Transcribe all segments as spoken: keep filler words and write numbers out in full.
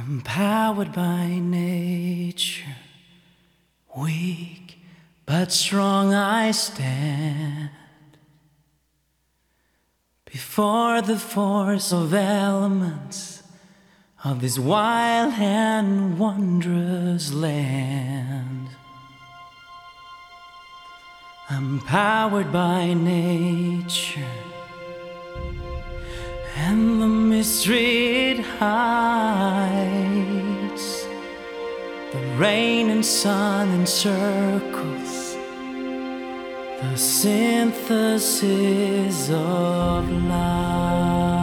I'm powered by nature, weak but strong I stand before the force of elements of this wild and wondrous land. I'm powered by nature and the mystery it hides, the rain and sun and circles, the synthesis of life.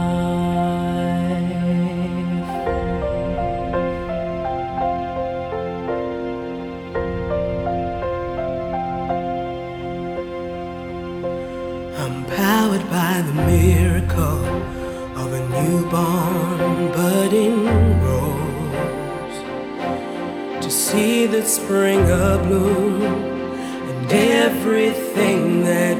I'm powered by the miracle of a newborn budding rose, to see the spring abloom and everything that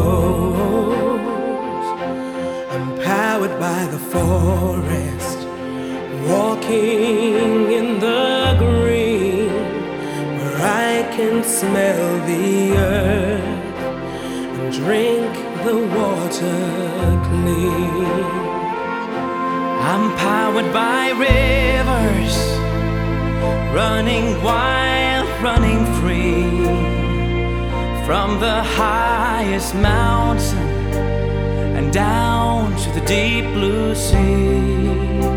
grows. I'm powered by the forest, walking in the green, where I can smell the earth and drink the water clean. I'm powered by rivers, running wild, running free, from the highest mountain and down to the deep blue sea.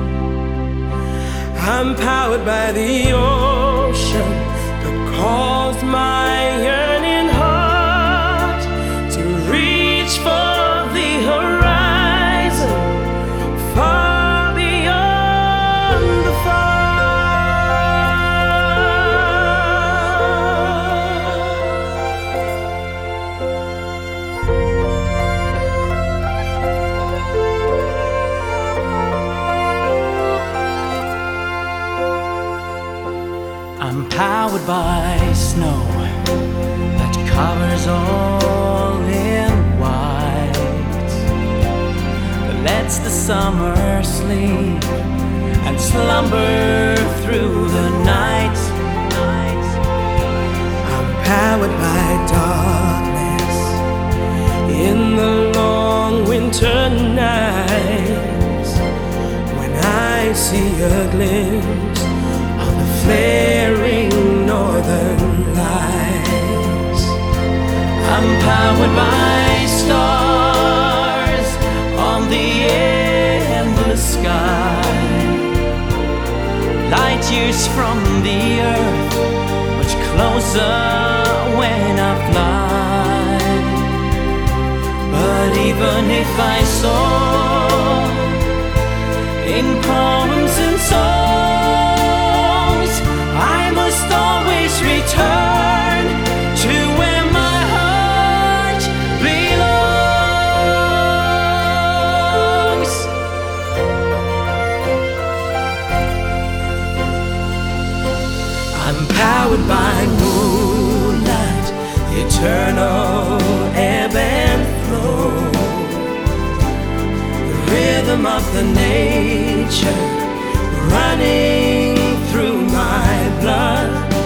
I'm powered by the ocean that calls my yearning heart to reach for the horizon, far beyond the far. I'm powered by snow that covers all in white, that lets the summer sleep and slumber through the night. I'm powered by darkness in the long winter nights, when I see a glimpse of the flaring northern lights. I'm powered by stars on the endless sky, light years from the earth, much closer when I fly. But even if I soar in poems and songs, I must always return to where my heart belongs. I'm powered by moonlight, eternal ebb and flow, the rhythm of the nature running through my blood.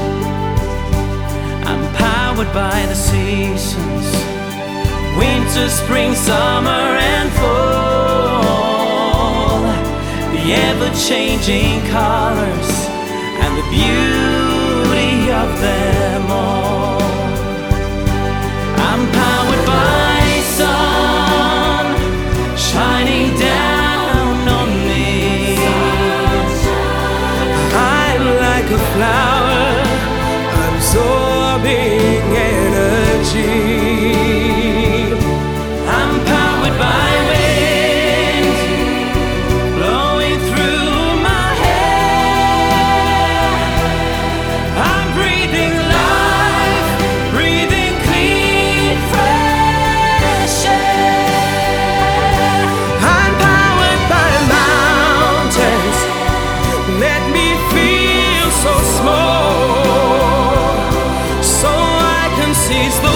I'm powered by the seasons, winter, spring, summer and fall, the ever-changing colors and the beauty of them all. I'm powered by sun shining down on me. I'm like a flower absorbing energy. I'm powered by wind blowing through my hair. I'm breathing life, breathing clean, fresh air. I'm powered by mountains, let me feel so small, so I can seize the